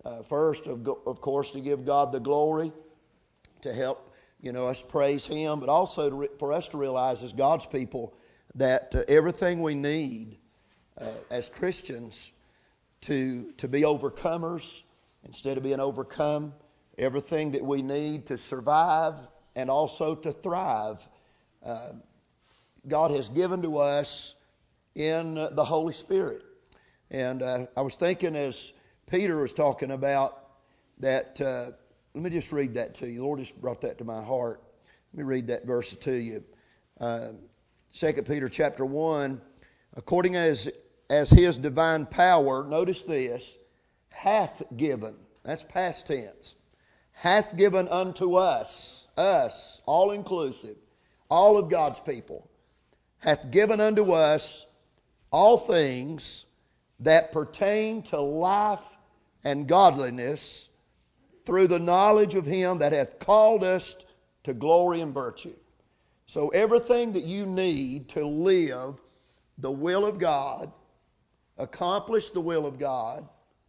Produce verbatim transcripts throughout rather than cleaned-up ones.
Uh, first, of, of course, to give God the glory, to help, you know, us praise Him, but also to re- for us to realize as God's people that uh, everything we need uh, as Christians to, to be overcomers instead of being overcome, everything that we need to survive and also to thrive, uh, God has given to us in uh, the Holy Spirit. And uh, I was thinking as Peter was talking about that, uh, let me just read that to you. The Lord just brought that to my heart. Let me read that verse to you. Uh, Second Peter chapter one, according as, as His divine power, notice this, hath given, that's past tense, hath given unto us, us, all inclusive, all of God's people, hath given unto us all things that pertain to life and godliness through the knowledge of Him that hath called us to glory and virtue. So everything that you need to live the will of God, accomplish the will of God,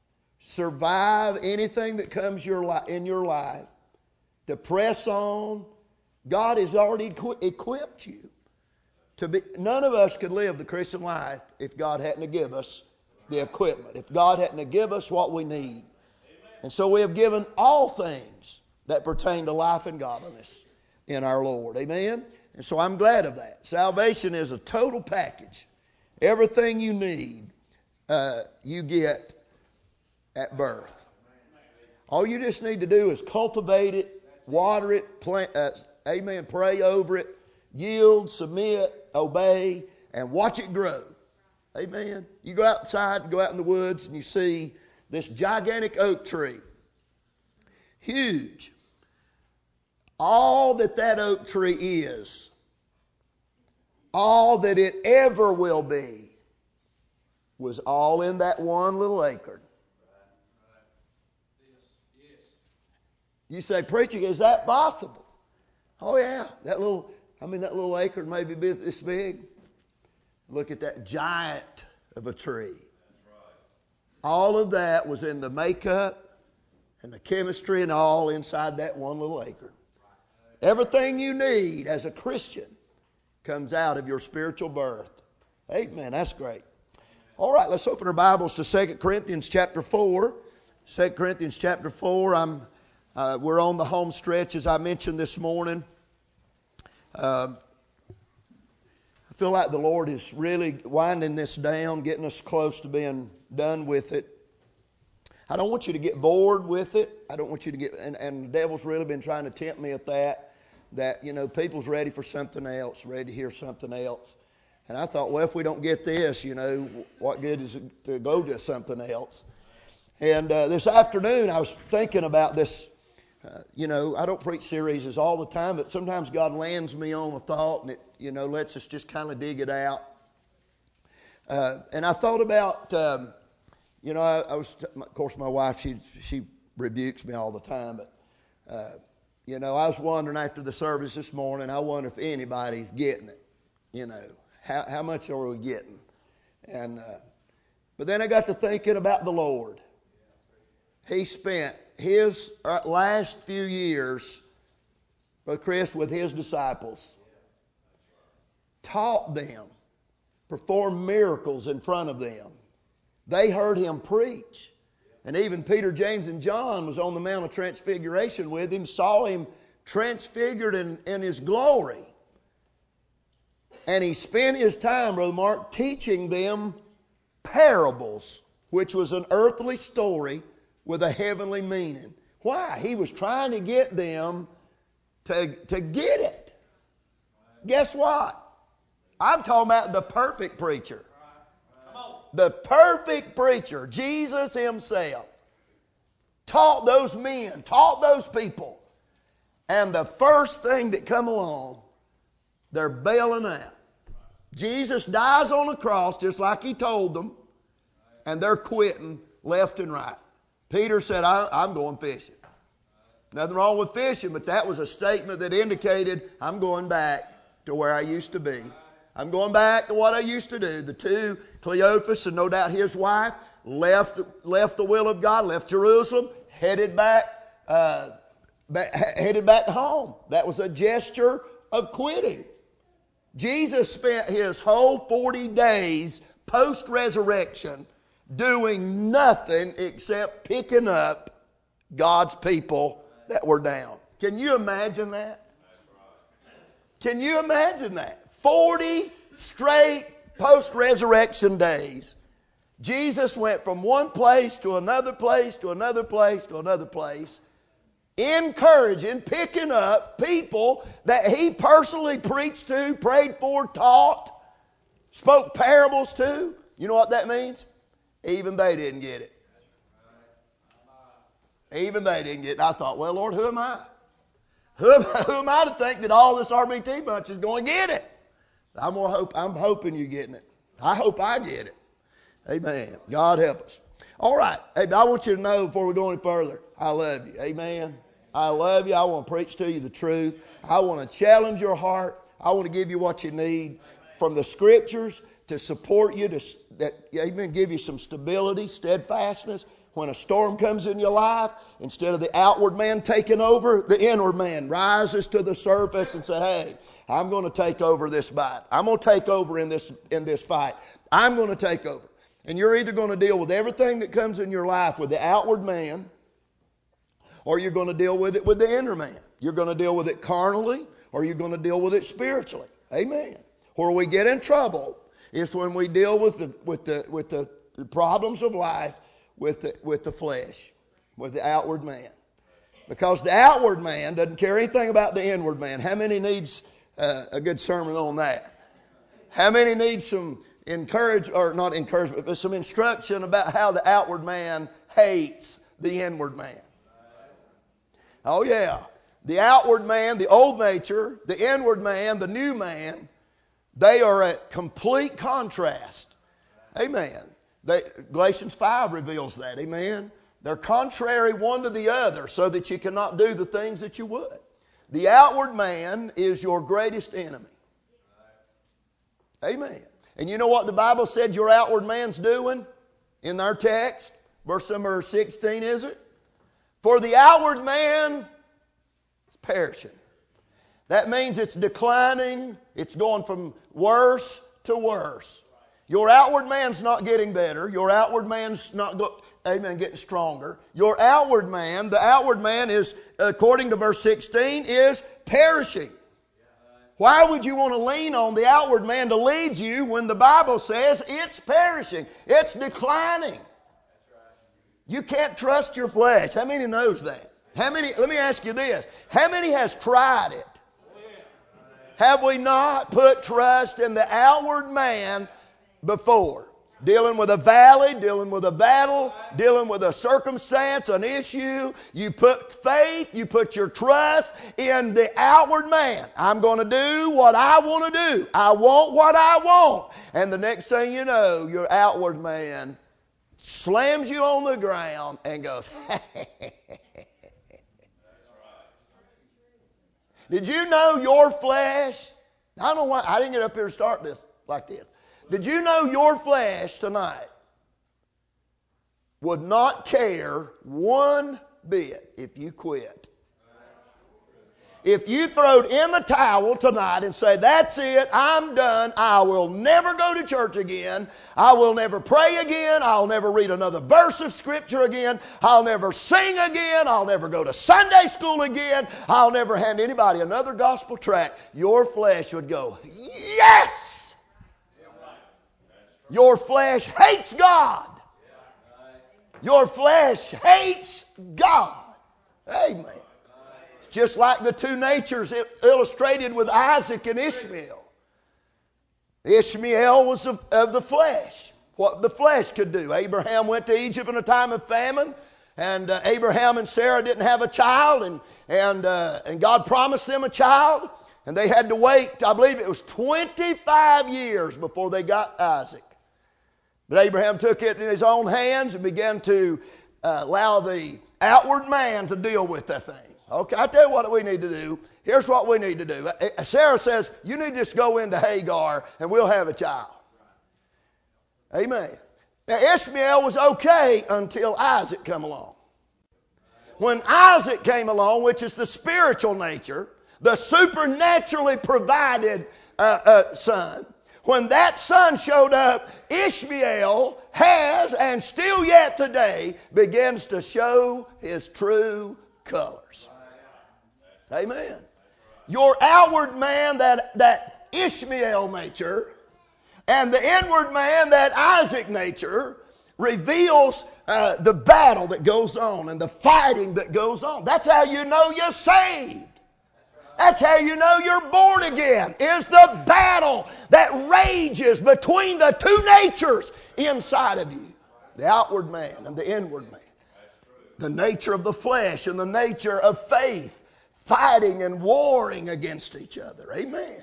survive anything that comes your li- in your life, to press on, God has already equi- equipped you to be. None of us could live the Christian life if God hadn't given us the equipment, if God hadn't given us what we need. And so we have given all things that pertain to life and godliness in our Lord. Amen? And so I'm glad of that. Salvation is a total package. Everything you need, uh, you get at birth. All you just need to do is cultivate it, water it, plant, uh, amen, pray over it, yield, submit, obey, and watch it grow. Amen. You go outside, go out in the woods, and you see this gigantic oak tree. Huge. All that that oak tree is, all that it ever will be, was all in that one little acre. You say, preaching, is that possible? Oh yeah, that little, I mean that little acre maybe be this big. Look at that giant of a tree. All of that was in the makeup and the chemistry and all inside that one little acre. Everything you need as a Christian comes out of your spiritual birth. Amen. That's great. All right, let's open our Bibles to Second Corinthians chapter four. Second Corinthians chapter four. I'm, uh, we're on the home stretch, as I mentioned this morning. Um, I feel like the Lord is really winding this down, getting us close to being done with it. I don't want you to get bored with it. I don't want you to get, and, and the devil's really been trying to tempt me at that, that, you know, people's ready for something else, ready to hear something else. And I thought, well, if we don't get this, you know, what good is it to go to something else? And uh, this afternoon I was thinking about this, uh, you know, I don't preach series all the time, but sometimes God lands me on a thought and it, you know, lets us just kind of dig it out. Uh, and I thought about, um, you know, I, I was, of course, my wife, she she rebukes me all the time, but, uh, you know, I was wondering after the service this morning, I wonder if anybody's getting it, you know, how, how much are we getting? And, uh, but then I got to thinking about the Lord. He spent his last few years, Brother Chris, with his disciples, taught them, performed miracles in front of them. They heard him preach. And even Peter, James, and John was on the Mount of Transfiguration with him, saw him transfigured in, in his glory. And he spent his time, Brother Mark, teaching them parables, which was an earthly story with a heavenly meaning. Why? He was trying to get them to, to get it. Guess what? I'm talking about the perfect preacher. The perfect preacher, Jesus himself, taught those men, taught those people. And the first thing that come along, they're bailing out. Jesus dies on the cross just like he told them, and they're quitting left and right. Peter said, I, I'm going fishing. Nothing wrong with fishing, but that was a statement that indicated I'm going back to where I used to be. I'm going back to what I used to do. The two, Cleophas and no doubt his wife, left, left the will of God, left Jerusalem, headed back, uh, back, headed back home. That was a gesture of quitting. Jesus spent his whole forty days post-resurrection doing nothing except picking up God's people that were down. Can you imagine that? Can you imagine that? forty straight post-resurrection days. Jesus went from one place to another place to another place to another place, encouraging, picking up people that he personally preached to, prayed for, taught, spoke parables to. You know what that means? Even they didn't get it. Even they didn't get it. I thought, well, Lord, who am I? Who am I, who am I to think that all this R B T bunch is going to get it? I'm, gonna hope, I'm hoping you're getting it. I hope I get it. Amen. God help us. All right. Hey, but I want you to know before we go any further, I love you. Amen. I love you. I want to preach to you the truth. I want to challenge your heart. I want to give you what you need from the Scriptures to support you, to that, amen, give you some stability, steadfastness. When a storm comes in your life, instead of the outward man taking over, the inward man rises to the surface and says, hey, I'm going to take over this fight. I'm going to take over in this, in this fight. I'm going to take over. And you're either going to deal with everything that comes in your life with the outward man, or you're going to deal with it with the inner man. You're going to deal with it carnally, or you're going to deal with it spiritually. Amen. Where we get in trouble is when we deal with the, with the, with the problems of life with the, with the flesh, with the outward man. Because the outward man doesn't care anything about the inward man. How many needs uh, a good sermon on that? How many need some encourage, or not encouragement, but some instruction about how the outward man hates the inward man? Oh yeah. The outward man, the old nature, the inward man, the new man, they are at complete contrast. Amen. They, Galatians five reveals that. Amen. They're contrary one to the other so that you cannot do the things that you would. The outward man is your greatest enemy. Amen. And you know what the Bible said your outward man's doing in our text? Verse number sixteen, is it? For the outward man is perishing. That means it's declining. It's going from worse to worse. Your outward man's not getting better. Your outward man's not, go, amen, getting stronger. Your outward man, the outward man is, according to verse sixteen, is perishing. Why would you want to lean on the outward man to lead you when the Bible says it's perishing? It's declining. You can't trust your flesh. How many knows that? How many, let me ask you this. How many has tried it? Have we not put trust in the outward man before? Dealing with a valley, dealing with a battle, dealing with a circumstance, an issue. You put faith, you put your trust in the outward man. I'm going to do what I want to do. I want what I want. And the next thing you know, your outward man slams you on the ground and goes, Did you know your flesh? I don't know why I didn't get up here to start this like this. Did you know your flesh tonight would not care one bit if you quit? If you throwed in the towel tonight and say, that's it, I'm done, I will never go to church again, I will never pray again, I'll never read another verse of Scripture again, I'll never sing again, I'll never go to Sunday school again, I'll never hand anybody another gospel tract, your flesh would go, yes! Your flesh hates God. Your flesh hates God. Amen. Just like the two natures illustrated with Isaac and Ishmael. Ishmael was of, of the flesh. What the flesh could do. Abraham went to Egypt in a time of famine. And uh, Abraham and Sarah didn't have a child. And, and, uh, and God promised them a child. And they had to wait, I believe it was twenty-five years before they got Isaac. But Abraham took it in his own hands and began to uh, allow the outward man to deal with that thing. Okay, I tell you what we need to do. Here's what we need to do. Sarah says, you need to just go into Hagar and we'll have a child. Amen. Now, Ishmael was okay until Isaac came along. When Isaac came along, which is the spiritual nature, the supernaturally provided uh, uh, son, when that son showed up, Ishmael has, and still yet today, begins to show his true colors. Amen. Your outward man, that, that Ishmael nature, and the inward man, that Isaac nature, reveals uh, the battle that goes on and the fighting that goes on. That's how you know you're saved. That's how you know you're born again, is the battle that rages between the two natures inside of you. The outward man and the inward man. The nature of the flesh and the nature of faith, fighting and warring against each other. Amen.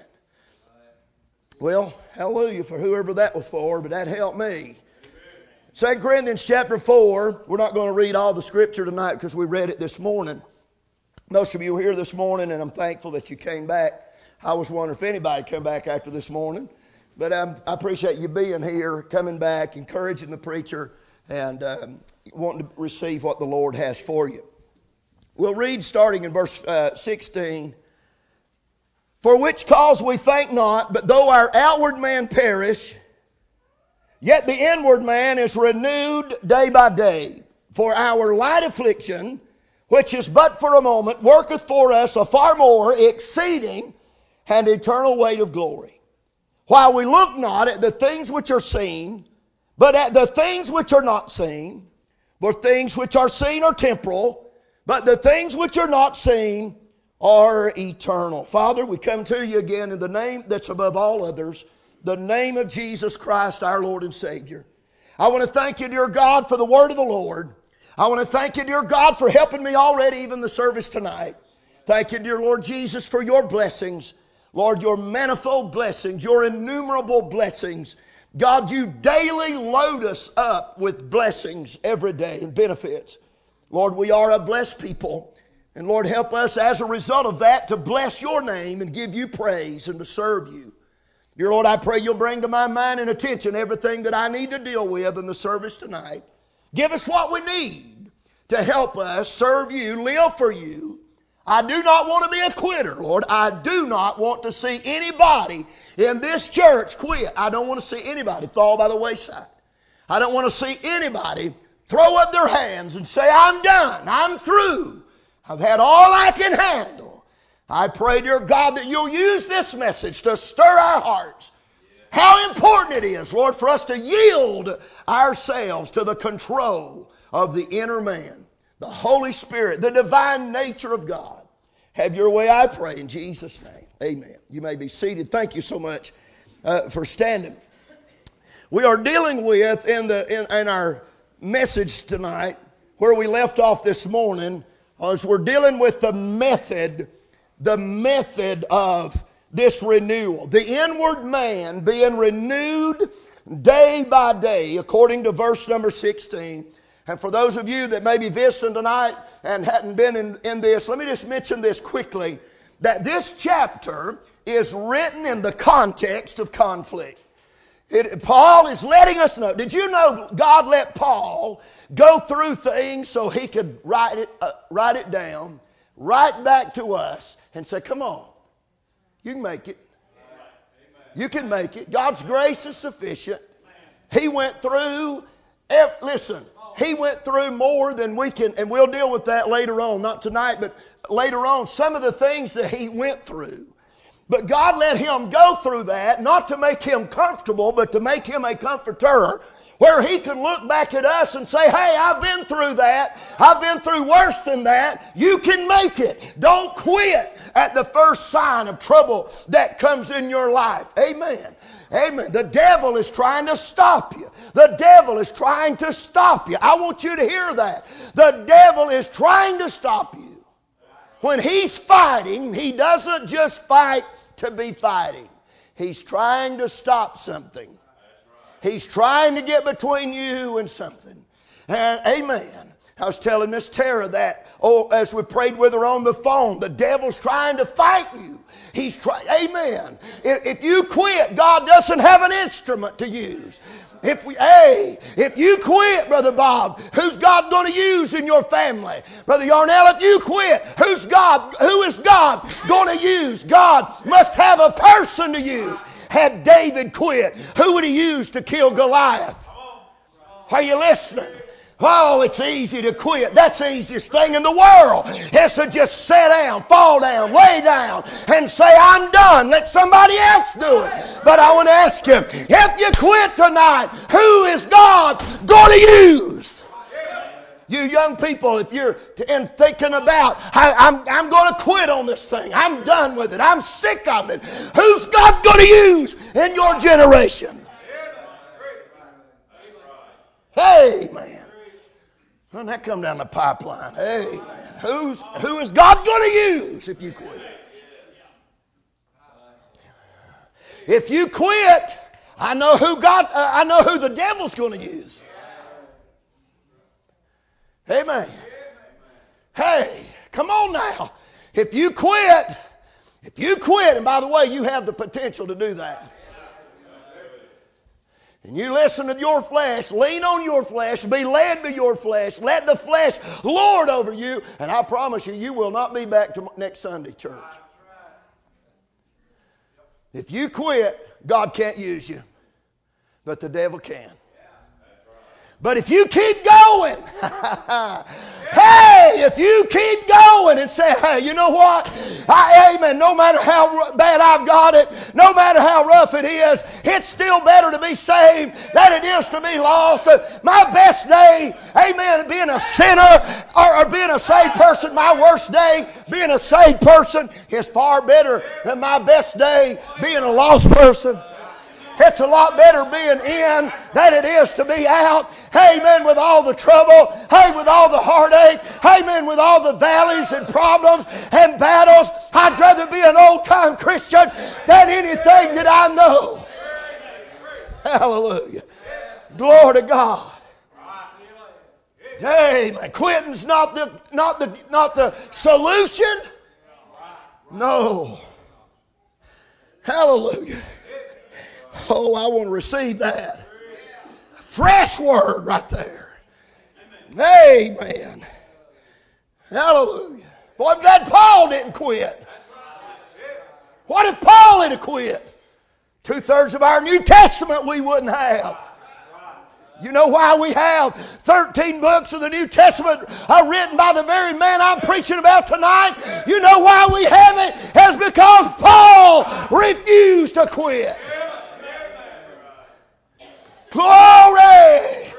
Well, hallelujah for whoever that was for, but that helped me. Second Corinthians chapter four, we're not going to read all the scripture tonight because we read it this morning. Most of you were here this morning, and I'm thankful that you came back. I was wondering if anybody came back after this morning. But um, I appreciate you being here, coming back, encouraging the preacher, and um, wanting to receive what the Lord has for you. We'll read starting in verse uh, sixteen. For which cause we faint not, but though our outward man perish, yet the inward man is renewed day by day. For our light affliction, which is but for a moment, worketh for us a far more exceeding and eternal weight of glory. While we look not at the things which are seen, but at the things which are not seen. For things which are seen are temporal, but the things which are not seen are eternal. Father, we come to you again in the name that's above all others, the name of Jesus Christ, our Lord and Savior. I want to thank you, dear God, for the word of the Lord. I want to thank you, dear God, for helping me already, even the service tonight. Thank you, dear Lord Jesus, for your blessings. Lord, your manifold blessings, your innumerable blessings. God, you daily load us up with blessings every day and benefits. Lord, we are a blessed people. And Lord, help us as a result of that to bless your name and give you praise and to serve you. Dear Lord, I pray you'll bring to my mind and attention everything that I need to deal with in the service tonight. Give us what we need to help us serve you, live for you. I do not want to be a quitter, Lord. I do not want to see anybody in this church quit. I don't want to see anybody fall by the wayside. I don't want to see anybody throw up their hands and say, I'm done, I'm through. I've had all I can handle. I pray, dear God, that you'll use this message to stir our hearts. How important it is, Lord, for us to yield ourselves to the control of the inner man, the Holy Spirit, the divine nature of God. Have your way, I pray, in Jesus' name. Amen. You may be seated. Thank you so much uh, for standing. We are dealing with, in, the, in, in our message tonight, where we left off this morning, as we're dealing with the method, the method of this renewal. The inward man being renewed day by day, according to verse number sixteen. And for those of you that may be visiting tonight and hadn't been in, in this, let me just mention this quickly, that this chapter is written in the context of conflict. It, Paul is letting us know. Did you know God let Paul go through things so he could write it, uh, write it down, write back to us, and say, come on, you can make it. You can make it. God's grace is sufficient. He went through, listen, he went through more than we can, and we'll deal with that later on, not tonight, but later on, some of the things that he went through. But God let him go through that, not to make him comfortable, but to make him a comforter, where he could look back at us and say, hey, I've been through that. I've been through worse than that. You can make it. Don't quit at the first sign of trouble that comes in your life. Amen. Amen. The devil is trying to stop you. The devil is trying to stop you. I want you to hear that. The devil is trying to stop you. When he's fighting, he doesn't just fight to be fighting. He's trying to stop something. He's trying to get between you and something. And amen. I was telling Miss Tara that, oh, as we prayed with her on the phone, the devil's trying to fight you. He's trying, amen. If, if you quit, God doesn't have an instrument to use. If we, hey, if you quit, Brother Bob, who's God going to use in your family? Brother Yarnell, if you quit, who's God, who is God going to use? God must have a person to use. Had David quit, who would he use to kill Goliath? Are you listening? Oh, it's easy to quit. That's the easiest thing in the world, is to just sit down, fall down, lay down, and say, I'm done. Let somebody else do it. But I want to ask you, if you quit tonight, who is God going to use? You young people, if you're in thinking about, I, I'm, I'm going to quit on this thing. I'm done with it. I'm sick of it. Who's God going to use in your generation? Hey, man. When that come down the pipeline, hey, man, who's, who is God going to use if you quit? If you quit, I know who God, uh, I know who the devil's going to use. Amen. Hey, come on now. If you quit, if you quit, and by the way, you have the potential to do that. And you listen to your flesh, lean on your flesh, be led by your flesh, let the flesh lord over you, and I promise you, you will not be back to next Sunday, church. If you quit, God can't use you, but the devil can. But if you keep going, hey, if you keep going and say, hey, you know what? I, amen, no matter how bad I've got it, no matter how rough it is, it's still better to be saved than it is to be lost. My best day, amen, being a sinner or, or being a saved person, my worst day, being a saved person, is far better than my best day being a lost person. It's a lot better being in than it is to be out. Amen, with all the trouble. Hey, with all the heartache. Amen, with all the valleys and problems and battles. I'd rather be an old-time Christian than anything that I know. Hallelujah. Glory to God. Amen. Quitting's not the, not the, not the solution. No. Hallelujah. Oh, I want to receive that. Fresh word right there. Amen. Hallelujah. Boy, I'm glad Paul didn't quit. What if Paul had quit? Two-thirds of our New Testament we wouldn't have. You know why we have thirteen books of the New Testament are written by the very man I'm preaching about tonight? You know why we have it? It's because Paul refused to quit. Glory!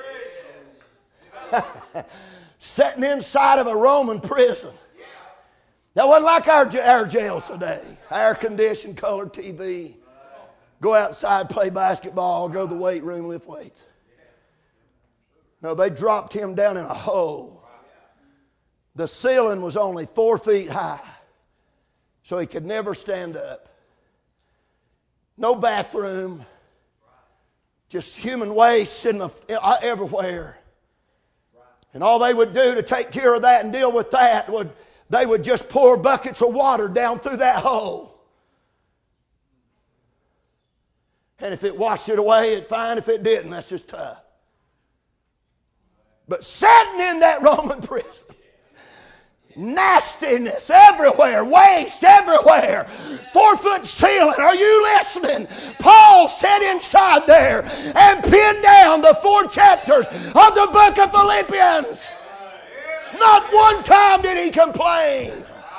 Sitting inside of a Roman prison. That wasn't like our, our jails today. Air-conditioned, colored T V. Go outside, play basketball, go to the weight room, lift weights. No, they dropped him down in a hole. The ceiling was only four feet high, so he could never stand up. No bathroom. Just human waste in the, everywhere. And all they would do to take care of that and deal with that would, they would just pour buckets of water down through that hole. And if it washed it away, it's fine. If it didn't, that's just tough. But sitting in that Roman prison, nastiness everywhere, waste everywhere, four-foot ceiling. Are you listening? Paul sat inside there and pinned down the four chapters of the book of Philippians. Not one time did he complain.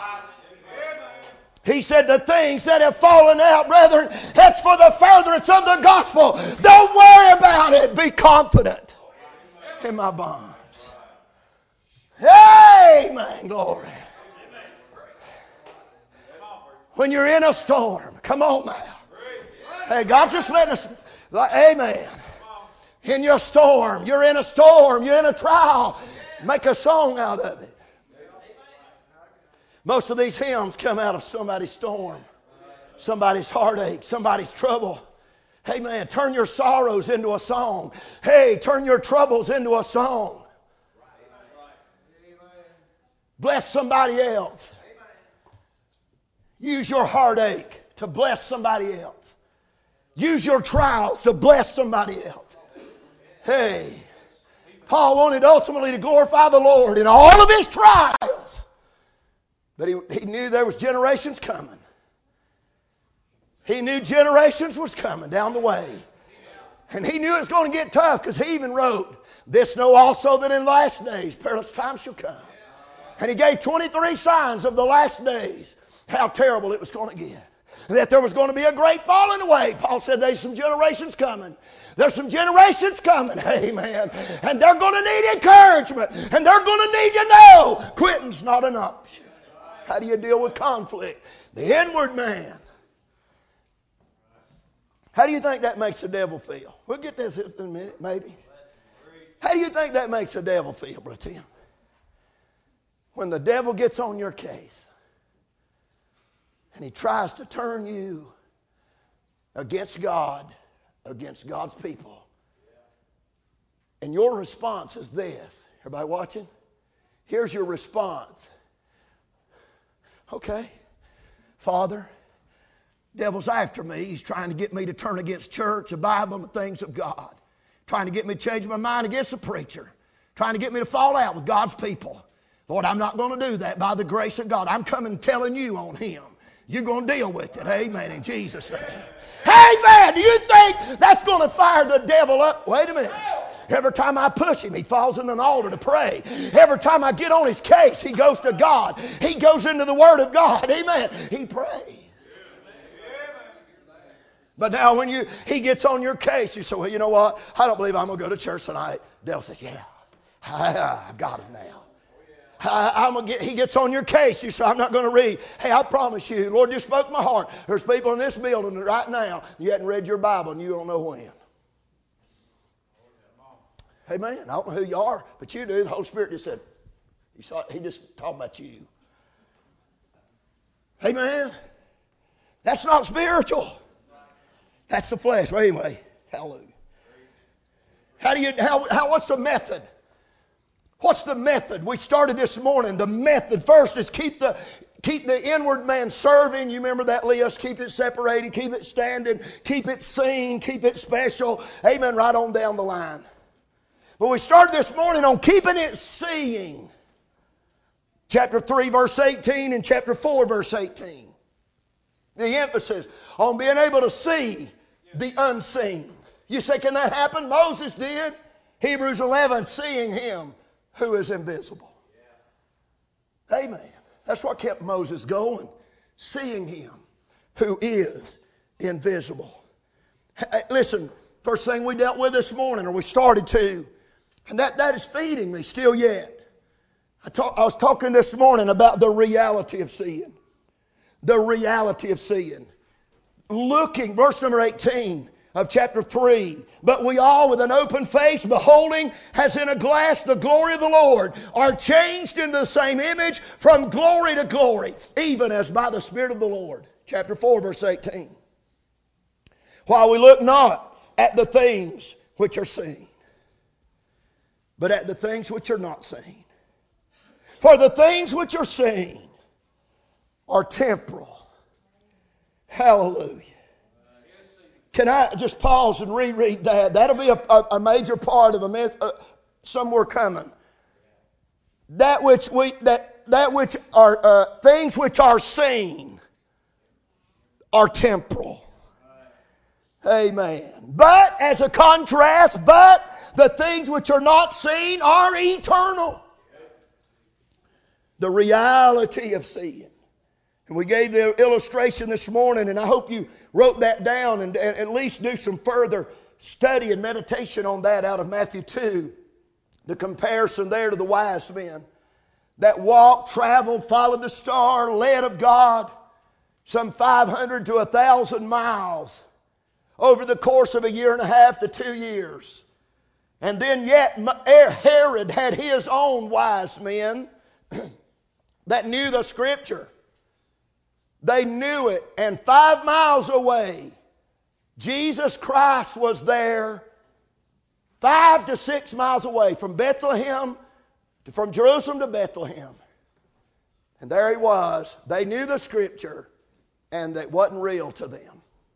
He said, the things that have fallen out, brethren, it's for the furtherance of the gospel. Don't worry about it. Be confident in my bonds. Amen. Glory. When you're in a storm, come on now. Hey, God's just letting us, like, amen. In your storm, you're in a storm, you're in a trial. Make a song out of it. Most of these hymns come out of somebody's storm, somebody's heartache, somebody's trouble. Hey, man, turn your sorrows into a song. Hey, turn your troubles into a song. bless somebody else. Use your heartache to bless somebody else. Use your trials to bless somebody else. Hey, Paul wanted ultimately to glorify the Lord in all of his trials. But he, he knew there was generations coming. He knew generations was coming down the way. And he knew it was going to get tough because he even wrote, this know also that in the last days perilous times shall come. And he gave twenty-three signs of the last days, how terrible it was going to get. That there was going to be a great falling away. Paul said there's some generations coming. There's some generations coming. Amen. And they're going to need encouragement. And they're going to need to know quitting's not an option. How do you deal with conflict? The inward man. How do you think that makes the devil feel? We'll get this in a minute, maybe. How do you think that makes the devil feel, Brother Tim? When the devil gets on your case and he tries to turn you against God, against God's people, and your response is this. Everybody watching? Here's your response. Okay, Father, devil's after me. He's trying to get me to turn against church, the Bible, and the things of God. Trying to get me to change my mind against the preacher. Trying to get me to fall out with God's people. Lord, I'm not going to do that by the grace of God. I'm coming telling you on him. You're going to deal with it. Amen. In Jesus' name. Amen. Do you think that's going to fire the devil up? Wait a minute. Every time I push him, he falls in an altar to pray. Every time I get on his case, he goes to God. He goes into the Word of God. Amen. He prays. But now when you he gets on your case, you say, well, you know what? I don't believe I'm going to go to church tonight. The devil says, yeah, I, I've got him now. I, I'm gonna get, he gets on your case. You say, I'm not going to read. Hey, I promise you, Lord just spoke my heart. There's people in this building right now, you hadn't read your Bible and you don't know when. Amen. I don't know who you are, but you do. The Holy Spirit just said, he, saw, he just talked about you. Amen. That's not spiritual. That's the flesh. Well, anyway, hallelujah. How do you, how, how, what's the method? What's the method? We started this morning. The method first is keep the, keep the inward man serving. You remember that list? Keep it separated, keep it standing, keep it seen, keep it special. Amen, right on down the line. But we started this morning on keeping it seeing. Chapter three, verse eighteen, and chapter four, verse eighteen. The emphasis on being able to see the unseen. You say, can that happen? Moses did. Hebrews eleven, seeing him who is invisible. Amen. That's what kept Moses going. Seeing him who is invisible. Hey, listen, first thing we dealt with this morning, or we started to, and that, that is feeding me still yet. I, talk, I was talking this morning about the reality of seeing. The reality of seeing. Looking, verse number eighteen of chapter three. But we all with an open face, beholding as in a glass the glory of the Lord, are changed into the same image from glory to glory, even as by the Spirit of the Lord. Chapter four, verse eighteen. While we look not at the things which are seen, but at the things which are not seen. For the things which are seen are temporal. Hallelujah. Can I just pause and reread that? That'll be a, a, a major part of a myth, uh, somewhere coming. That which we that that which are uh, things which are seen are temporal. Amen. But as a contrast, but the things which are not seen are eternal. The reality of seeing. And we gave the illustration this morning, and I hope you wrote that down and, and at least do some further study and meditation on that out of Matthew two. The comparison there to the wise men that walked, traveled, followed the star, led of God, some five hundred to one thousand miles over the course of a year and a half to two years. And then yet Herod had his own wise men that knew the Scripture. They knew it. And five miles away, Jesus Christ was there, five to six miles away from Bethlehem, to, from Jerusalem to Bethlehem. And there he was. They knew the Scripture, and it wasn't real to them.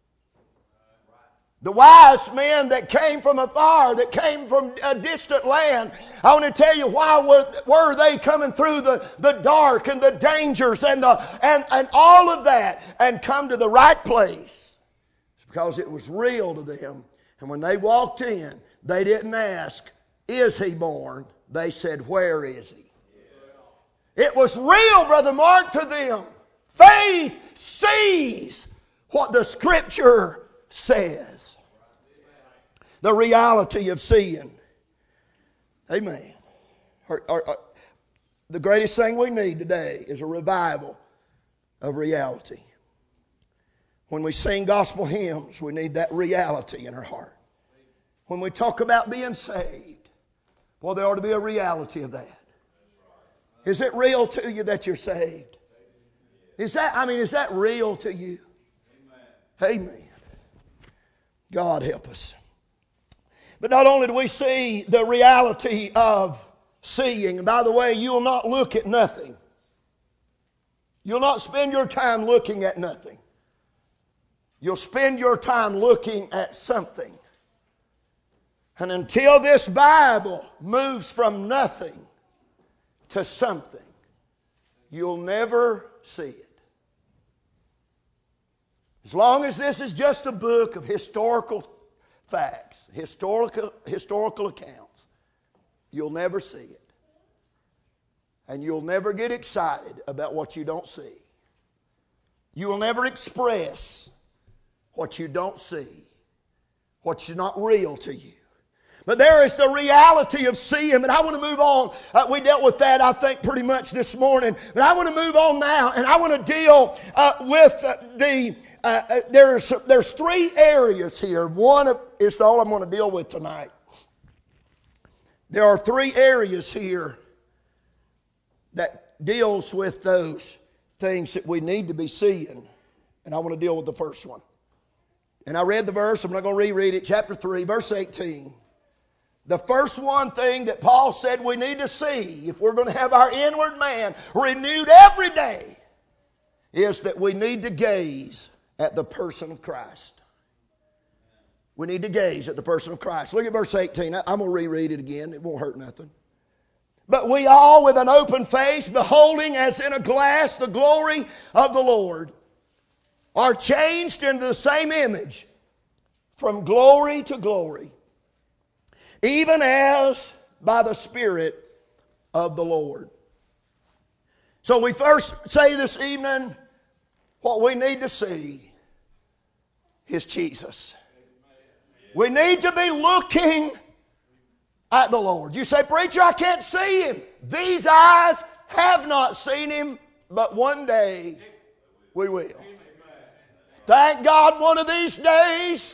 The wise men that came from afar, that came from a distant land, I want to tell you why were, were they coming through the, the dark and the dangers and, the, and, and all of that and come to the right place? It's because it was real to them. And when they walked in, they didn't ask, is he born? They said, where is he? It was real, Brother Mark, to them. Faith sees what the Scripture says. The reality of seeing. Amen. Our, our, our, the greatest thing we need today is a revival of reality. When we sing gospel hymns, we need that reality in our heart. When we talk about being saved, well, there ought to be a reality of that. Is it real to you that you're saved? Is that, I mean, is that real to you? Amen. Amen. God help us. But not only do we see the reality of seeing, and by the way, you'll not look at nothing. You'll not spend your time looking at nothing. You'll spend your time looking at something. And until this Bible moves from nothing to something, you'll never see it. As long as this is just a book of historical facts, historical, historical accounts, you'll never see it. And you'll never get excited about what you don't see. You will never express what you don't see, what's not real to you. But there is the reality of seeing, and I want to move on. Uh, we dealt with that, I think, pretty much this morning. But I want to move on now, and I want to deal uh, with uh, the, uh, uh, there's, there's three areas here. One of, is all I'm going to deal with tonight. There are three areas here that deals with those things that we need to be seeing. And I want to deal with the first one. And I read the verse, I'm not going to reread it, chapter three, verse eighteen. The first one thing that Paul said we need to see if we're going to have our inward man renewed every day is that we need to gaze at the person of Christ. We need to gaze at the person of Christ. Look at verse eighteen. I'm going to reread it again. It won't hurt nothing. But we all with an open face, beholding as in a glass the glory of the Lord, are changed into the same image from glory to glory, even as by the Spirit of the Lord. So we first say this evening, what we need to see is Jesus. We need to be looking at the Lord. You say, preacher, I can't see Him. These eyes have not seen Him, but one day we will. Thank God one of these days,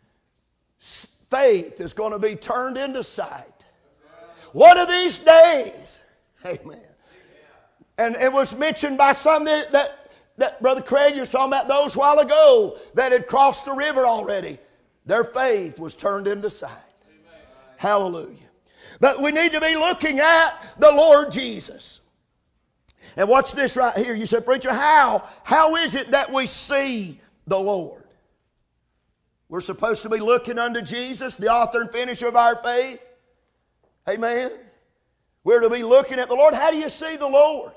faith is going to be turned into sight. One of these days. Amen. And it was mentioned by some that, that, that Brother Craig, you was talking about those a while ago that had crossed the river already. Their faith was turned into sight. Amen. Hallelujah. But we need to be looking at the Lord Jesus. And watch this right here. You said, preacher, how? How is it that we see the Lord? We're supposed to be looking unto Jesus, the author and finisher of our faith. Amen. We're to be looking at the Lord. How do you see the Lord?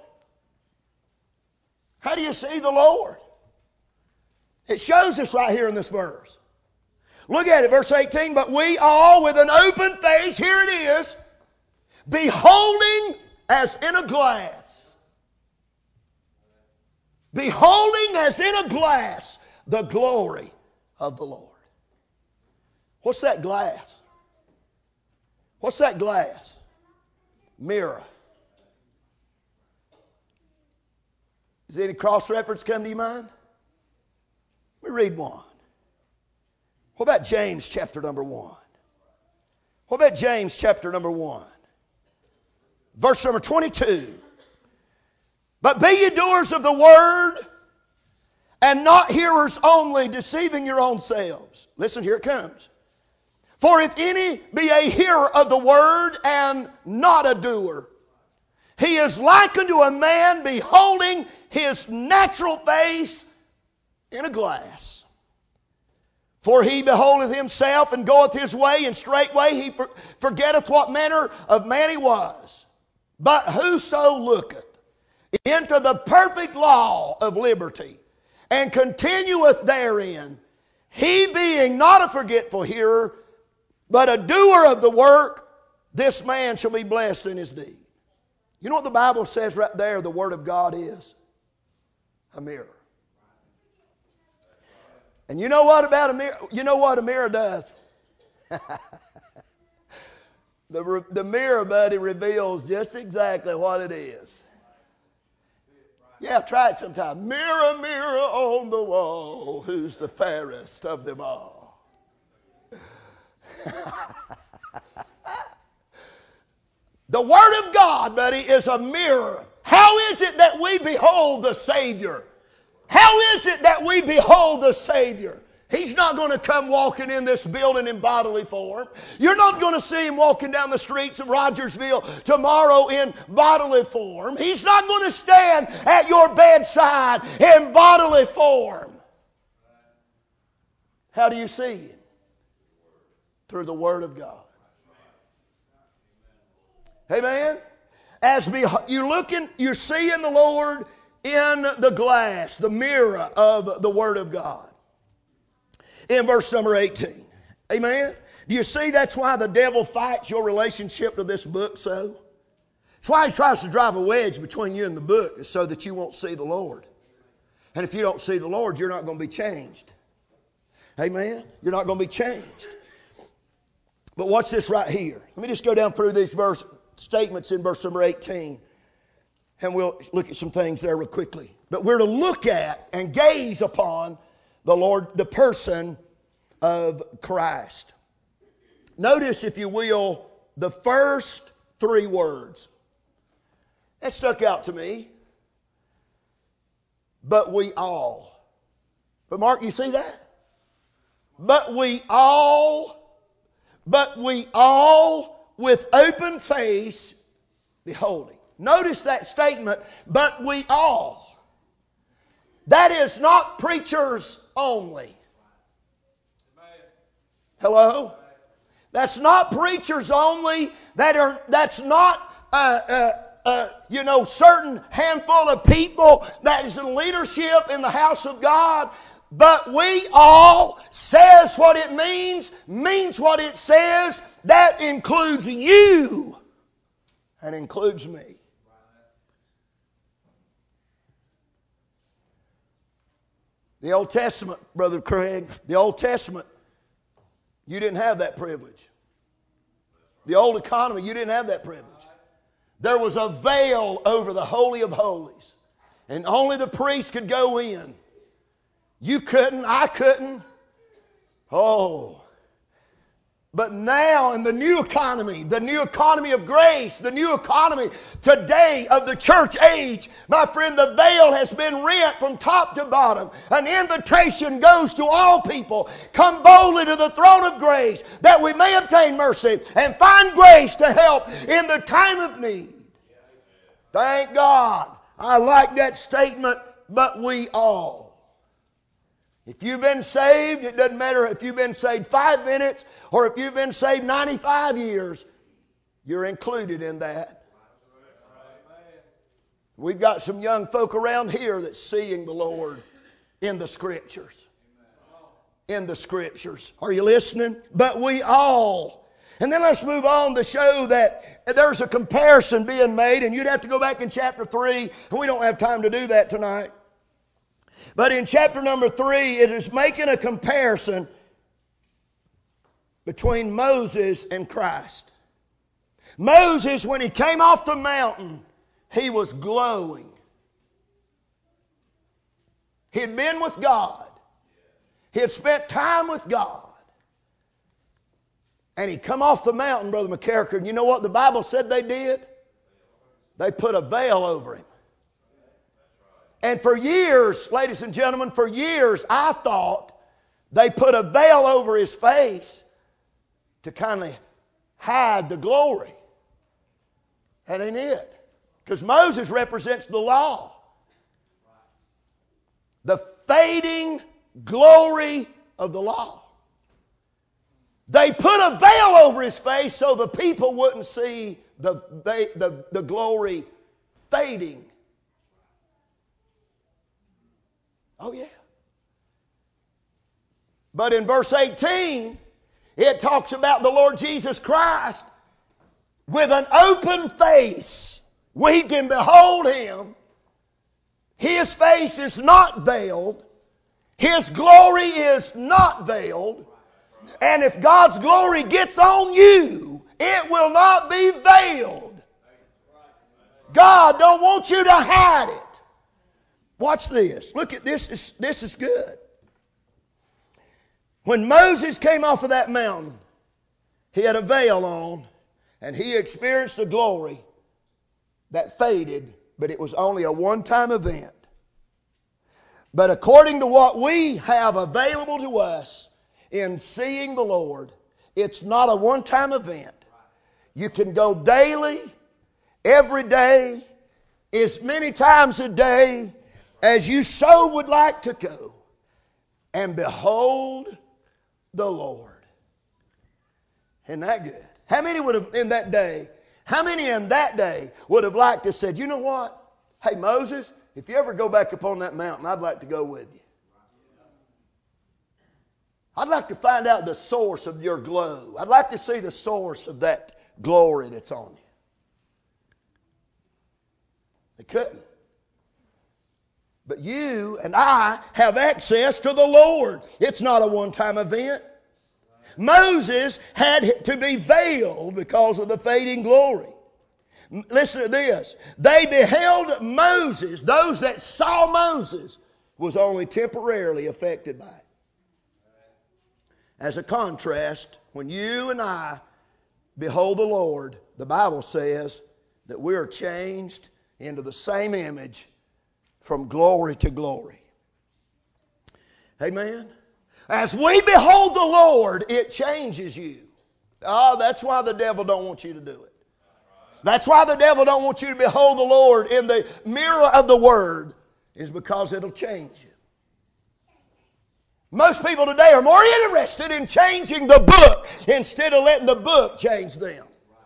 How do you see the Lord? It shows us right here in this verse. Look at it, verse eighteen. But we all with an open face, here it is, beholding as in a glass. Beholding as in a glass the glory of the Lord. What's that glass? What's that glass? Mirror. Does any cross-reference come to your mind? Let me read one. What about James chapter number one? What about James chapter number one? Verse number twenty-two. But be ye doers of the word, and not hearers only, deceiving your own selves. Listen, here it comes. For if any be a hearer of the word and not a doer, He is like unto a man beholding his natural face in a glass. For he beholdeth himself and goeth his way, and straightway he forgetteth what manner of man he was. But whoso looketh into the perfect law of liberty, and continueth therein, he being not a forgetful hearer, but a doer of the work, this man shall be blessed in his deed. You know what the Bible says right there the Word of God is? A mirror. And you know what about a mirror? You know what a mirror does? the, the mirror, buddy, reveals just exactly what it is. Yeah, try it sometime. Mirror, mirror on the wall, who's the fairest of them all? The Word of God, buddy, is a mirror. How is it that we behold the Savior? How is it that we behold the Savior? He's not going to come walking in this building in bodily form. You're not going to see Him walking down the streets of Rogersville tomorrow in bodily form. He's not going to stand at your bedside in bodily form. How do you see Him? Through the Word of God. Amen? As be, you looking, you're seeing the Lord in the glass, the mirror of the Word of God. In verse number eighteen. Amen? Do you see that's why the devil fights your relationship to this book so? That's why he tries to drive a wedge between you and the book, is so that you won't see the Lord. And if you don't see the Lord, you're not going to be changed. Amen? You're not going to be changed. But watch this right here. Let me just go down through these verse statements in verse number eighteen. And we'll look at some things there real quickly. But we're to look at and gaze upon the Lord, the person of Christ. Notice, if you will, the first three words. That stuck out to me. But we all. But Mark, you see that? But we all, but we all with open face beholding. Notice that statement, but we all. That is not preachers only. Hello? That's not preachers only. That are, that's not, uh, uh, uh, you know, certain handful of people that is in leadership in the house of God. But we all says what it means, means what it says. That includes you and includes me. The Old Testament, Brother Craig, the Old Testament, you didn't have that privilege. The old economy, you didn't have that privilege. There was a veil over the Holy of Holies, and only the priest could go in. You couldn't, I couldn't. Oh. But now in the new economy, the new economy of grace, the new economy today of the church age, my friend, the veil has been rent from top to bottom. An invitation goes to all people. Come boldly to the throne of grace that we may obtain mercy and find grace to help in the time of need. Thank God. I like that statement, but we all. If you've been saved, it doesn't matter if you've been saved five minutes or if you've been saved ninety-five years, you're included in that. We've got some young folk around here that's seeing the Lord in the Scriptures. In the Scriptures. Are you listening? But we all. And then let's move on to show that there's a comparison being made, and you'd have to go back in chapter three, and we don't have time to do that tonight. But in chapter number three, it is making a comparison between Moses and Christ. Moses, when he came off the mountain, he was glowing. He had been with God. He had spent time with God. And he come off the mountain, Brother McCarricker, and you know what the Bible said they did? They put a veil over him. And for years, ladies and gentlemen, for years I thought they put a veil over his face to kind of hide the glory. That ain't it. Because Moses represents the law. The fading glory of the law. They put a veil over his face so the people wouldn't see the, the, the, the glory fading. Oh yeah. But in verse eighteen, it talks about the Lord Jesus Christ with an open face. We can behold Him. His face is not veiled. His glory is not veiled. And if God's glory gets on you, it will not be veiled. God don't want you to hide it. Watch this. Look at this. This, this is good. When Moses came off of that mountain, he had a veil on, and he experienced the glory that faded, but it was only a one-time event. But according to what we have available to us in seeing the Lord, it's not a one-time event. You can go daily, every day, as many times a day as you so would like to go, and behold the Lord. Isn't that good? How many would have in that day, how many in that day would have liked to said, you know what? Hey, Moses, if you ever go back up on that mountain, I'd like to go with you. I'd like to find out the source of your glow. I'd like to see the source of that glory that's on you. They couldn't. But you and I have access to the Lord. It's not a one-time event. Moses had to be veiled because of the fading glory. Listen to this. They beheld Moses. Those that saw Moses was only temporarily affected by it. As a contrast, when you and I behold the Lord, the Bible says that we are changed into the same image from glory to glory. Amen? As we behold the Lord, it changes you. Oh, that's why the devil don't want you to do it. That's why the devil don't want you to behold the Lord in the mirror of the Word, is because it'll change you. Most people today are more interested in changing the book instead of letting the book change them.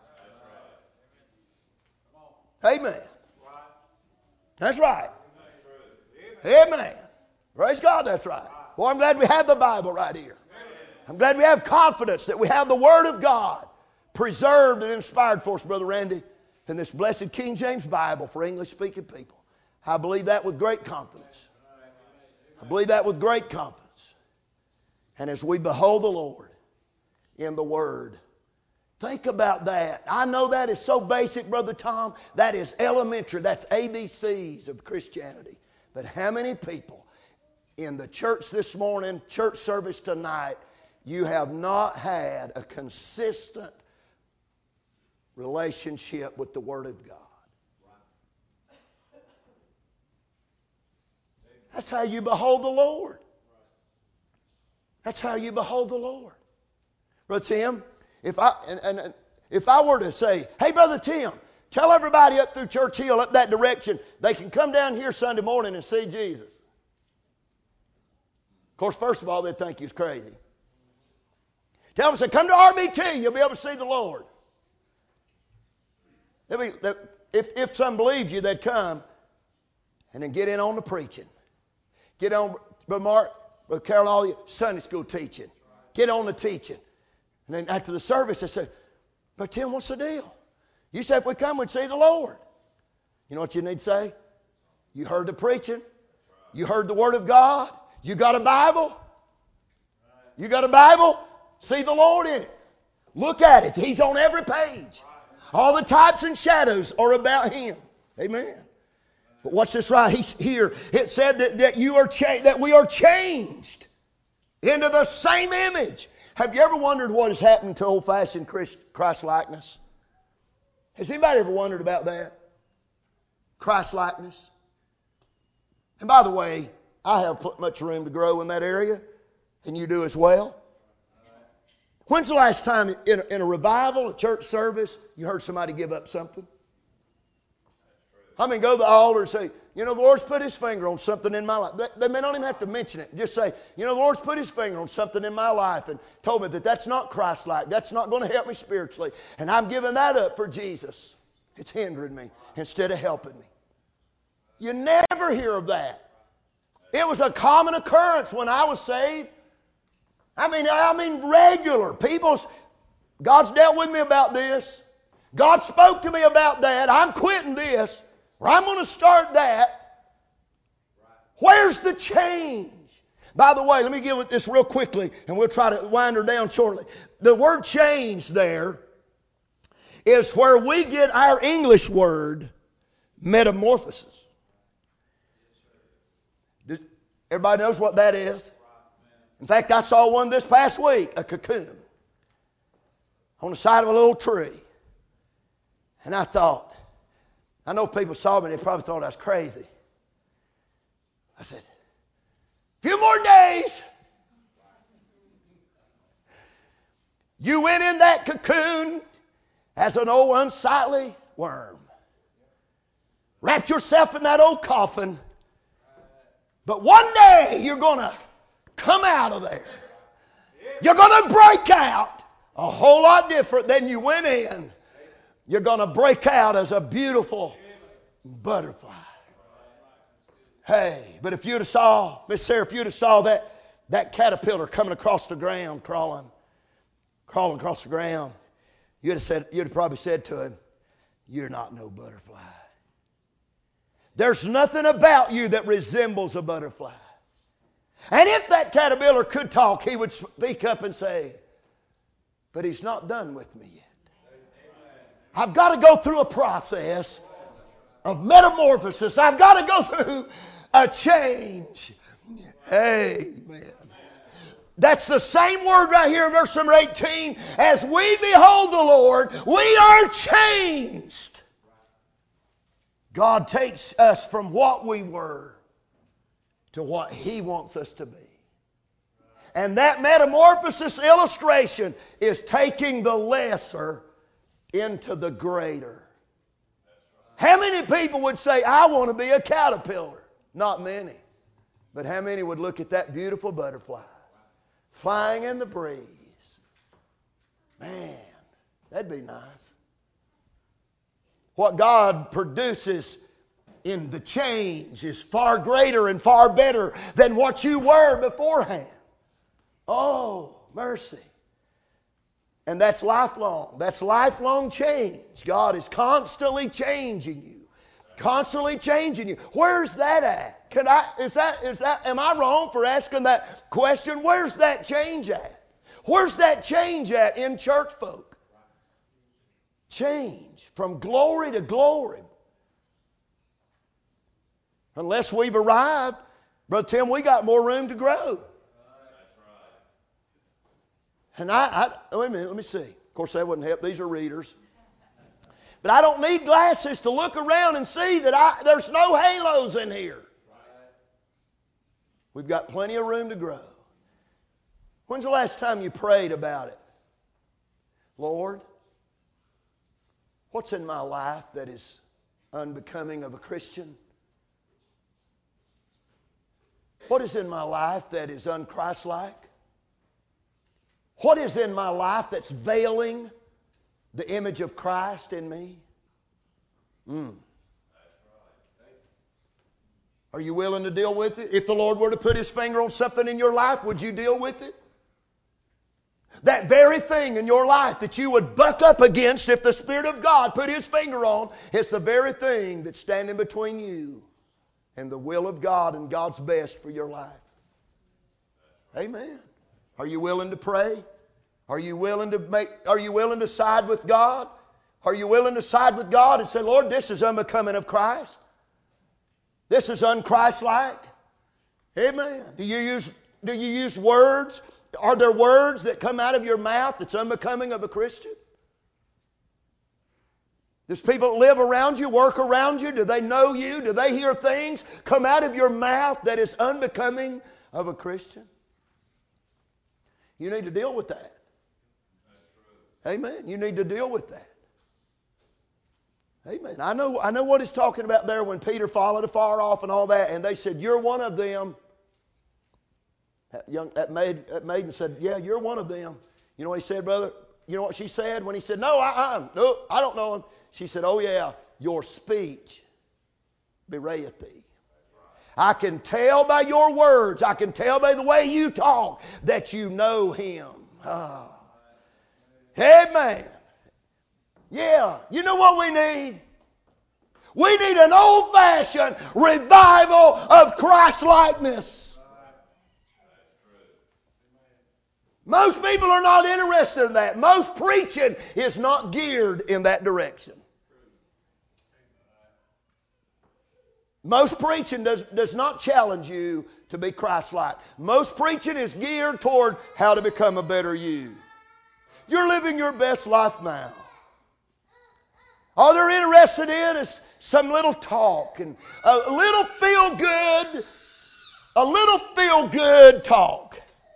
Amen. That's right. Amen. Praise God, that's right. Well, I'm glad we have the Bible right here. I'm glad we have confidence that we have the Word of God preserved and inspired for us, Brother Randy, in this blessed King James Bible for English-speaking people. I believe that with great confidence. I believe that with great confidence. And as we behold the Lord in the Word, think about that. I know that is so basic, Brother Tom. That is elementary. That's A B Cs of Christianity. But how many people in the church this morning, church service tonight, you have not had a consistent relationship with the Word of God? That's how you behold the Lord. That's how you behold the Lord. Brother Tim, if I and, and if I were to say, hey, Brother Tim, tell everybody up through Church Hill, up that direction, they can come down here Sunday morning and see Jesus. Of course, first of all, they'd think he's crazy. Tell them, say, come to R B T, you'll be able to see the Lord. Be, if, if some believed you, they'd come and then get in on the preaching. Get on, Brother Mark, Brother Carol, all you Sunday school teaching. Get on the teaching. And then after the service, they say, Brother Tim, what's the deal? You said if we come, we'd see the Lord. You know what you need to say? You heard the preaching. You heard the Word of God. You got a Bible. You got a Bible? See the Lord in it. Look at it. He's on every page. All the types and shadows are about Him. Amen. But watch this right He's here. It said that, that, you are cha- that we are changed into the same image. Have you ever wondered what has happened to old-fashioned Christ-likeness? Has anybody ever wondered about that? Christ-likeness. And by the way, I have much room to grow in that area, and you do as well. When's the last time in a, in a revival, a church service, you heard somebody give up something? I mean, go to the altar and say, you know, the Lord's put His finger on something in my life. They, they may not even have to mention it. Just say, you know, the Lord's put His finger on something in my life and told me that that's not Christ-like. That's not going to help me spiritually. And I'm giving that up for Jesus. It's hindering me instead of helping me. You never hear of that. It was a common occurrence when I was saved. I mean, I mean regular. People's, God's dealt with me about this. God spoke to me about that. I'm quitting this. Or I'm going to start that. Where's the change? By the way, let me give it this real quickly, and we'll try to wind her down shortly. The word change there is where we get our English word metamorphosis. Everybody knows what that is? In fact, I saw one this past week, a cocoon, on the side of a little tree. And I thought, I know if people saw me, they probably thought I was crazy. I said, a few more days. You went in that cocoon as an old unsightly worm. Wrapped yourself in that old coffin. But one day you're going to come out of there. You're going to break out a whole lot different than you went in. You're going to break out as a beautiful butterfly. Hey, but if you'd have saw, Miss Sarah, if you'd have saw that, that caterpillar coming across the ground, crawling, crawling across the ground, you'd have said, you'd have probably said to him, "You're not no butterfly. There's nothing about you that resembles a butterfly." And if that caterpillar could talk, he would speak up and say, "But he's not done with me yet. I've got to go through a process of metamorphosis. I've got to go through a change." Amen. That's the same word right here in verse number eighteen. As we behold the Lord, we are changed. God takes us from what we were to what He wants us to be. And that metamorphosis illustration is taking the lesser into the greater. How many people would say, "I want to be a caterpillar"? Not many. But how many would look at that beautiful butterfly flying in the breeze? Man, that'd be nice. What God produces in the change is far greater and far better than what you were beforehand. Oh, mercy. And that's lifelong. That's lifelong change. God is constantly changing you. Constantly changing you. Where's that at? Can I, is that, is that, am I wrong for asking that question? Where's that change at? Where's that change at in church folk? Change from glory to glory. Unless we've arrived, Brother Tim, we got more room to grow. And I, I, wait a minute, let me see. Of course, that wouldn't help. These are readers. But I don't need glasses to look around and see that I, there's no halos in here. We've got plenty of room to grow. When's the last time you prayed about it? Lord, what's in my life that is unbecoming of a Christian? What is in my life that is un-Christ-like? What is in my life that's veiling the image of Christ in me? Mm. Are you willing to deal with it? If the Lord were to put His finger on something in your life, would you deal with it? That very thing in your life that you would buck up against if the Spirit of God put His finger on, it's the very thing that's standing between you and the will of God and God's best for your life. Amen. Are you willing to pray? Are you willing to make, are you willing to side with God? Are you willing to side with God and say, "Lord, this is unbecoming of Christ. This is un-Christ-like"? Amen. Do you use, do you use words? Are there words that come out of your mouth that's unbecoming of a Christian? Does people live around you, work around you? Do they know you? Do they hear things come out of your mouth that is unbecoming of a Christian? You need to deal with that. Amen. You need to deal with that. Amen. I know, I know what he's talking about there when Peter followed afar off and all that, and they said, you're one of them. That, young, that, maid, that maiden said, yeah, you're one of them. You know what he said, brother? You know what she said when he said, no, I, I, no, I don't know him. She said, oh yeah, your speech bewrayeth thee. I can tell by your words, I can tell by the way you talk that you know him. Oh. Amen. Yeah, you know what we need? We need an old-fashioned revival of Christ-likeness. Most people are not interested in that. Most preaching is not geared in that direction. Most preaching does, does not challenge you to be Christ-like. Most preaching is geared toward how to become a better you. You're living your best life now. All they're interested in is some little talk and a little feel-good, a little feel-good talk.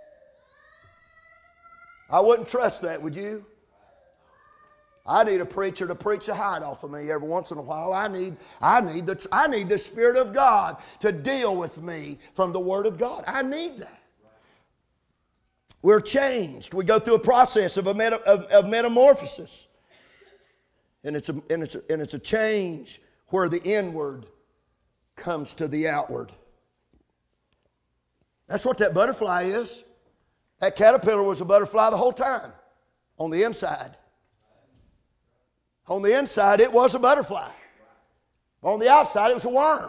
I wouldn't trust that, would you? I need a preacher to preach the hide off of me every once in a while. I need, I need the, I need the Spirit of God to deal with me from the Word of God. I need that. We're changed. We go through a process of a meta, of, of metamorphosis, and it's a, and it's a, and it's a change where the inward comes to the outward. That's what that butterfly is. That caterpillar was a butterfly the whole time on the inside. On the inside, it was a butterfly. On the outside, it was a worm.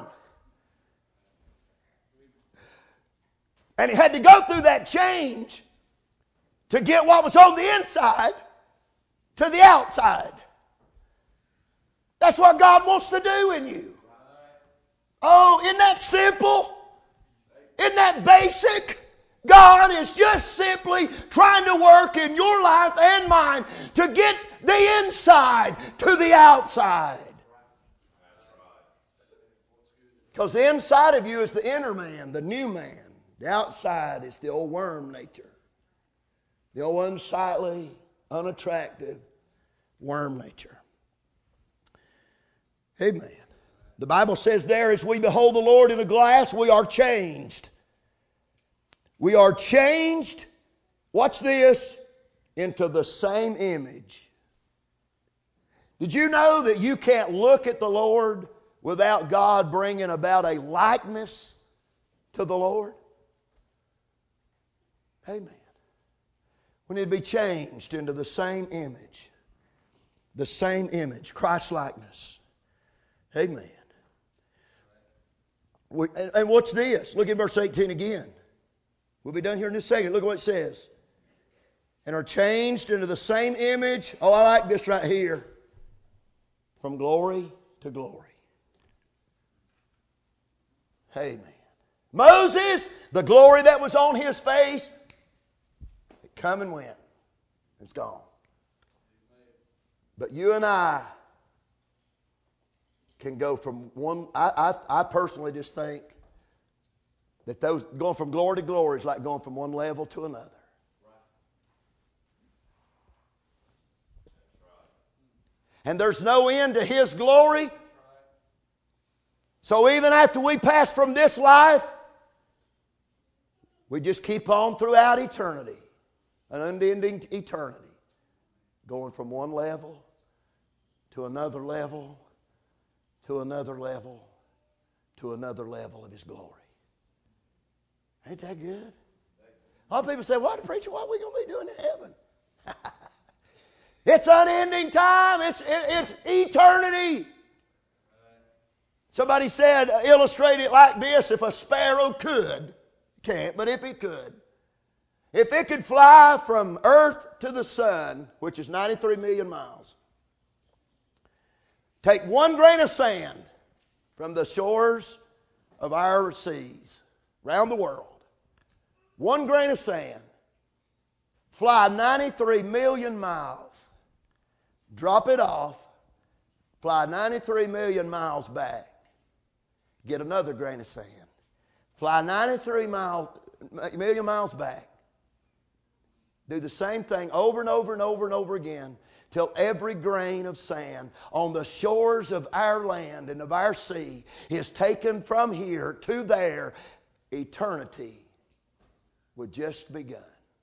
And it had to go through that change to get what was on the inside to the outside. That's what God wants to do in you. Oh, isn't that simple? Isn't that basic? God is just simply trying to work in your life and mine to get the inside to the outside. Because the inside of you is the inner man, the new man. The outside is the old worm nature. The old unsightly, unattractive worm nature. Amen. The Bible says there, as we behold the Lord in a glass, we are changed. We are changed, watch this, into the same image. Did you know that you can't look at the Lord without God bringing about a likeness to the Lord? Amen. We need to be changed into the same image. The same image, Christ-likeness. Amen. We, and, and watch this. Look at verse eighteen again. We'll be done here in just a second. Look at what it says. And are changed into the same image. Oh, I like this right here. From glory to glory. Amen. Moses, the glory that was on his face, it come and went. It's gone. But you and I can go from one, I, I, I personally just think that those going from glory to glory is like going from one level to another. And there's no end to His glory. So even after we pass from this life, we just keep on throughout eternity, an unending eternity, going from one level to another level to another level to another level of His glory. Ain't that good? A lot of people say, "What, preacher, what are we going to be doing in heaven?" It's unending time. It's, it's eternity. Somebody said, uh, illustrate it like this: if a sparrow could, can't, but if it could, if it could fly from earth to the sun, which is ninety-three million miles, take one grain of sand from the shores of our seas around the world, one grain of sand, fly ninety-three million miles, drop it off, fly ninety-three million miles back, get another grain of sand, fly ninety-three miles, million miles back, do the same thing over and over and over and over again till every grain of sand on the shores of our land and of our sea is taken from here to there, eternity would just begun.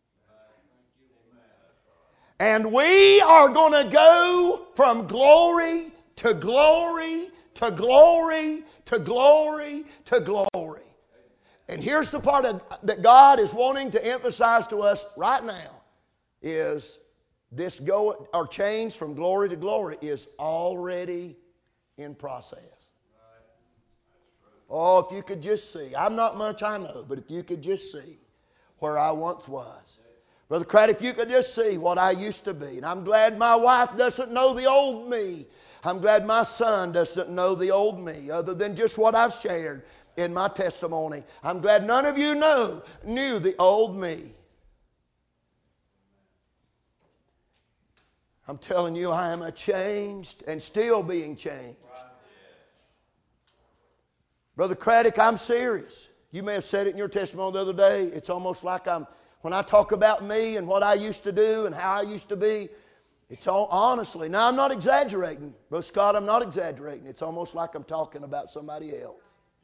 And we are going to go from glory to glory to glory to glory to glory. And here's the part of, that God is wanting to emphasize to us right now is this go or change from glory to glory is already in process. Oh, if you could just see. I'm not much, I know, but if you could just see where I once was. Brother Craddock, if you could just see what I used to be. And I'm glad my wife doesn't know the old me. I'm glad my son doesn't know the old me other than just what I've shared in my testimony. I'm glad none of you know, knew the old me. I'm telling you, I am a changed and still being changed. Brother Craddock, I'm serious. You may have said it in your testimony the other day. It's almost like I'm, when I talk about me and what I used to do and how I used to be, it's all honestly. Now, I'm not exaggerating. Brother Scott, I'm not exaggerating. It's almost like I'm talking about somebody else.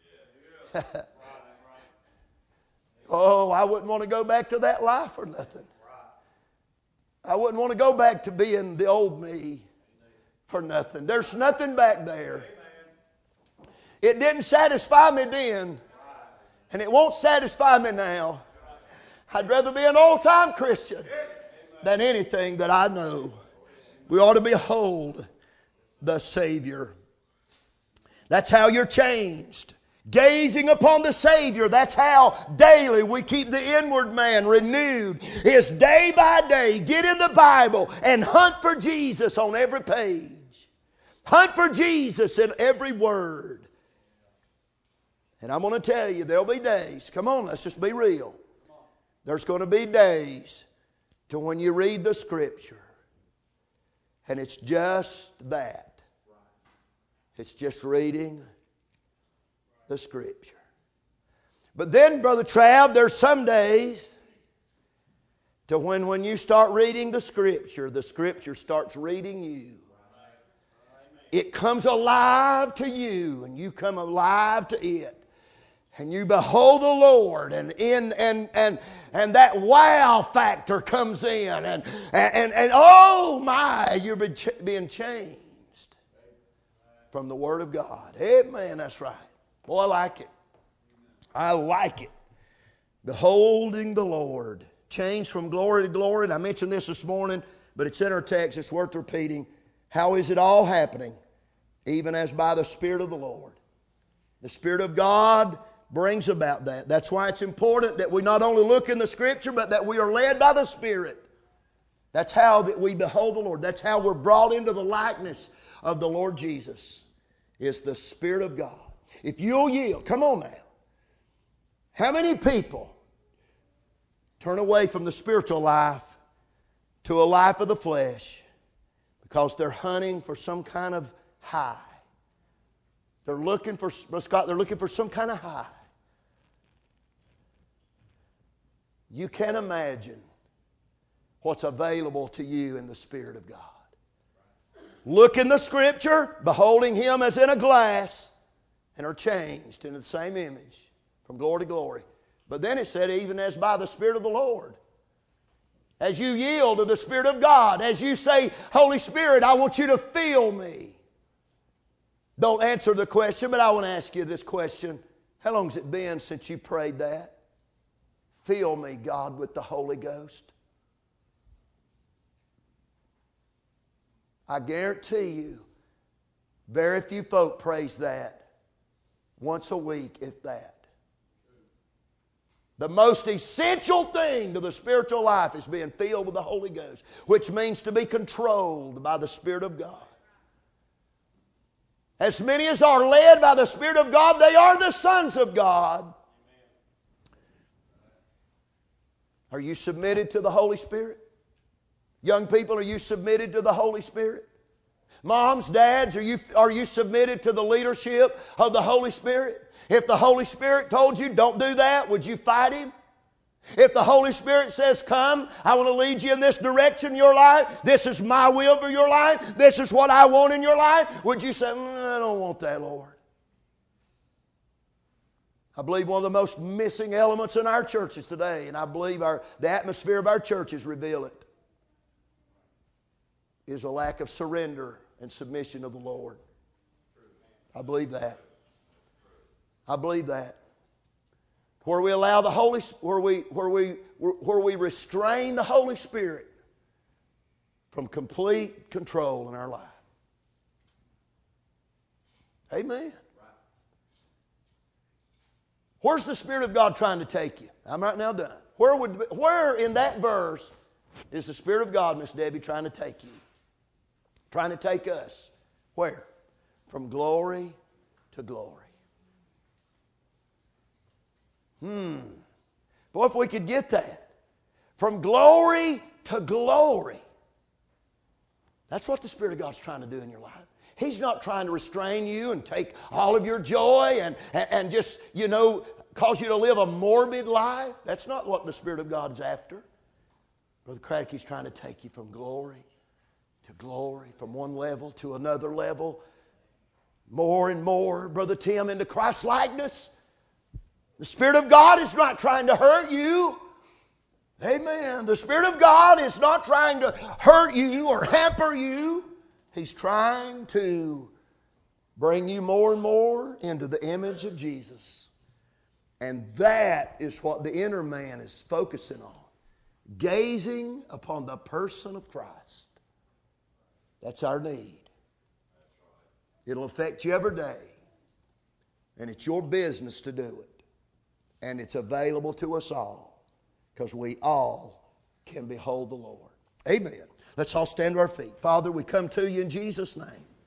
Oh, I wouldn't want to go back to that life or nothing. I wouldn't want to go back to being the old me for nothing. There's nothing back there. It didn't satisfy me then, and it won't satisfy me now. I'd rather be an old-time Christian than anything that I know. We ought to behold the Savior. That's how you're changed. Gazing upon the Savior, that's how daily we keep the inward man renewed. Is day by day, get in the Bible and hunt for Jesus on every page. Hunt for Jesus in every word. And I'm going to tell you, there'll be days, come on, let's just be real. There's going to be days to when you read the Scripture, and it's just that. It's just reading the Scripture. But then, Brother Trav, there's some days to when when you start reading the Scripture, the Scripture starts reading you. It comes alive to you, and you come alive to it. And you behold the Lord, and in and and and that wow factor comes in, and and and oh my, you're being changed from the Word of God. Amen. That's right. Boy, I like it. I like it. Beholding the Lord. Change from glory to glory. And I mentioned this this morning, but it's in our text. It's worth repeating. How is it all happening? Even as by the Spirit of the Lord. The Spirit of God brings about that. That's why it's important that we not only look in the Scripture, but that we are led by the Spirit. That's how that we behold the Lord. That's how we're brought into the likeness of the Lord Jesus. It's the Spirit of God. If you'll yield, come on now. How many people turn away from the spiritual life to a life of the flesh because they're hunting for some kind of high? They're looking for, Scott, they're looking for some kind of high. You can't imagine what's available to you in the Spirit of God. Look in the Scripture, beholding Him as in a glass, and are changed in the same image from glory to glory. But then it said, even as by the Spirit of the Lord. As you yield to the Spirit of God, as you say, Holy Spirit, I want you to fill me. Don't answer the question, but I want to ask you this question. How long has it been since you prayed that? Fill me, God, with the Holy Ghost. I guarantee you, very few folk praise that once a week, if that. The most essential thing to the spiritual life is being filled with the Holy Ghost, which means to be controlled by the Spirit of God. As many as are led by the Spirit of God, they are the sons of God. Are you submitted to the Holy Spirit? Young people, are you submitted to the Holy Spirit? Moms, dads, are you, are you submitted to the leadership of the Holy Spirit? If the Holy Spirit told you don't do that, would you fight Him? If the Holy Spirit says, come, I want to lead you in this direction in your life. This is my will for your life. This is what I want in your life. Would you say, mm, I don't want that, Lord? I believe one of the most missing elements in our churches today, and I believe our, the atmosphere of our churches reveal it, is a lack of surrender and submission of the Lord. I believe that. I believe that. Where we allow the Holy, where we, where we, where we restrain the Holy Spirit from complete control in our life. Amen. Where's the Spirit of God trying to take you? I'm right now done. Where would, where in that verse is the Spirit of God, Miss Debbie, trying to take you? Trying to take us. Where? From glory to glory. Hmm. Boy, if we could get that. From glory to glory. That's what the Spirit of God's trying to do in your life. He's not trying to restrain you and take all of your joy and, and, and just, you know, cause you to live a morbid life. That's not what the Spirit of God is after. Brother Craddock, He's trying to take you from glory to glory, from one level to another level. More and more, Brother Tim, into Christ-likeness. The Spirit of God is not trying to hurt you. Amen. The Spirit of God is not trying to hurt you or hamper you. He's trying to bring you more and more into the image of Jesus. And that is what the inner man is focusing on. Gazing upon the person of Christ. That's our need. It'll affect you every day. And it's your business to do it. And it's available to us all. Because we all can behold the Lord. Amen. Let's all stand to our feet. Father, we come to you in Jesus' name.